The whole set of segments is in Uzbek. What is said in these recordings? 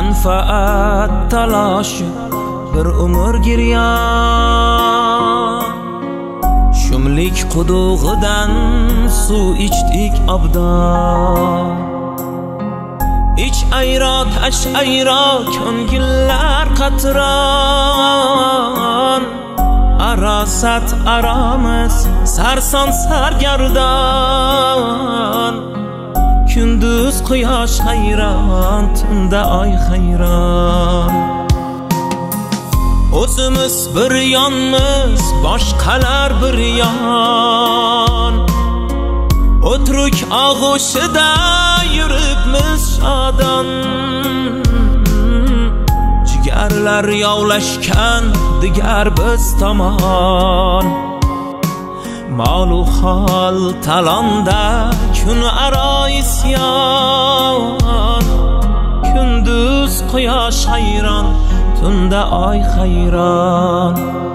manfaat talashi bir umr giryan. Shumlik qudug'idan suv ichdik obdan. Ich ayro tash ayro ko'ngillar qatron. Arasat aramiz sarson sargardon. Kunduz quyosh hayron, tunda oy hayron. O'zimiz bir yonmiz, boshqalar bir yon. O'truk og'ushida yuribmiz shodon. Jigarlar yovlashgan digar biz tomon. Molu hol talonda kun aro isyon. Kunduz quyosh hayron, tunda oy hayron.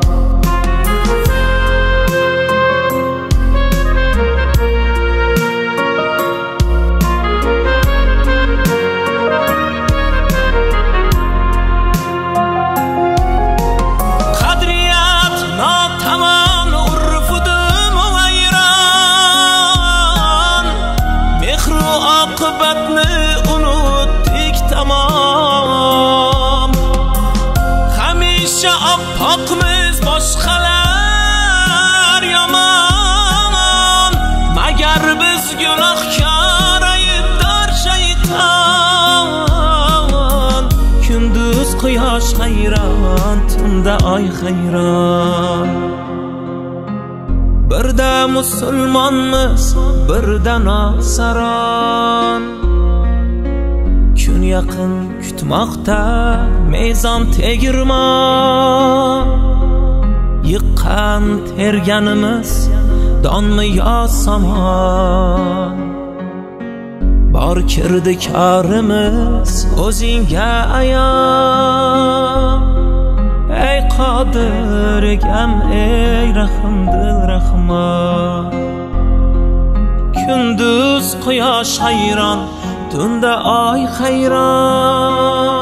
Oqibatni unutdik tamom. Hamisha oppoqmiz, boshqalar yomon. Magar biz gunohkor, aybdor shayton. Kunduz quyosh hayron, tunda oy hayron. Birda musulmonmiz, birda nosaron. Kun yaqin kutmoqda mezon tegirmon. Yiqqan terganimiz donmi yo somon. Bor kirdi korimiz o'zingga ayon. Ey qodir egam, ey rahmdil rahmon. Kunduz quyosh hayron, tunda oy hayron.